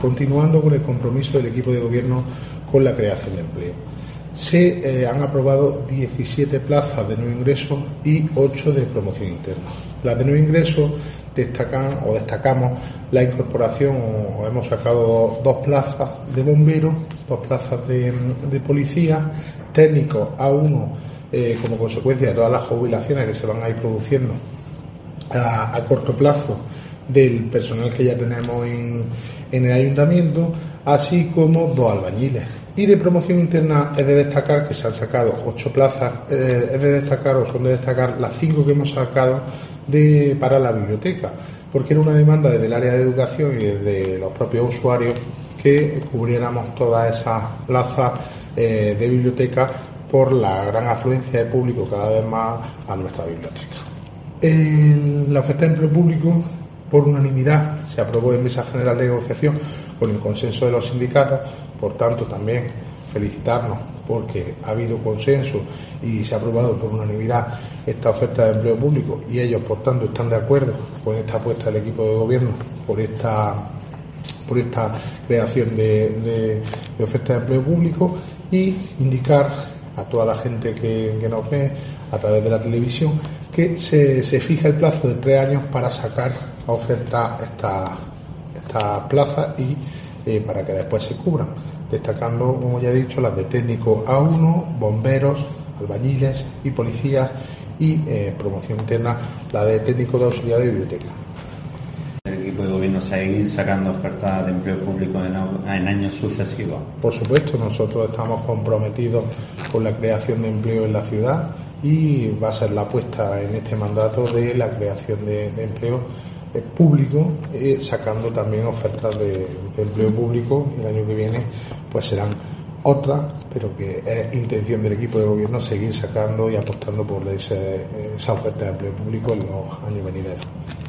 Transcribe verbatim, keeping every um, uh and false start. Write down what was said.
Continuando con el compromiso del equipo de gobierno con la creación de empleo. Se eh, han aprobado diecisiete plazas de nuevo ingreso y ocho de promoción interna. Las de nuevo ingreso destacan o destacamos la incorporación, o hemos sacado dos, dos plazas de bomberos, dos plazas de, de policía, técnicos A uno eh, como consecuencia de todas las jubilaciones que se van a ir produciendo a, a corto plazo del personal que ya tenemos en, en el ayuntamiento, así como dos albañiles. Y de promoción interna es de destacar que se han sacado ocho plazas, eh, es de destacar o son de destacar las cinco que hemos sacado de, para la biblioteca, porque era una demanda desde el área de educación y desde los propios usuarios que cubriéramos todas esas plazas eh, de biblioteca por la gran afluencia de público cada vez más a nuestra biblioteca. En la oferta de empleo público, por unanimidad, se aprobó en mesa general de negociación con el consenso de los sindicatos. Por tanto, también felicitarnos porque ha habido consenso y se ha aprobado por unanimidad esta oferta de empleo público, y ellos, por tanto, están de acuerdo con esta apuesta del equipo de gobierno por esta por esta creación de, de, de oferta de empleo público, y indicar a toda la gente que, que nos ve a través de la televisión que se, se fija el plazo de tres años para sacar a oferta esta, esta plaza y eh, para que después se cubran, destacando, como ya he dicho, las de técnico A uno, bomberos, albañiles y policías, y eh, promoción interna, la de técnico de auxiliar de biblioteca. ¿El equipo de gobierno seguir sacando ofertas de empleo público en, en años sucesivos? Por supuesto, nosotros estamos comprometidos con la creación de empleo en la ciudad, y va a ser la apuesta en este mandato de la creación de, de empleo eh, público, eh, sacando también ofertas de, de empleo público. El año que viene pues serán otras, pero que es intención del equipo de gobierno seguir sacando y apostando por ese, esa oferta de empleo público en los años venideros.